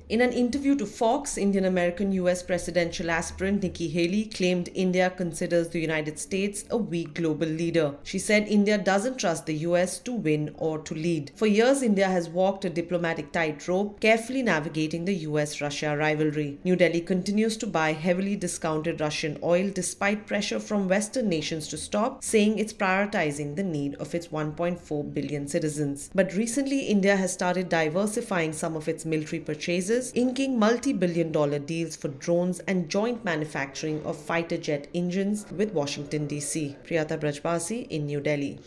In an interview to Fox, Indian-American US presidential aspirant Nikki Haley claimed India considers the United States a weak global leader. She said India doesn't trust the US to win or to lead. For years, India has walked a diplomatic tightrope, carefully navigating the US-Russia rivalry. New Delhi continues to buy heavily discounted Russian oil despite pressure from Western nations to stop, saying it's prioritizing the need of its 1.4 billion citizens. But recently, India has started diversifying some of its military purchases, inking multi-billion-dollar deals for drones and joint manufacturing of fighter jet engines with Washington, D.C. Priyata Brajbasi in New Delhi.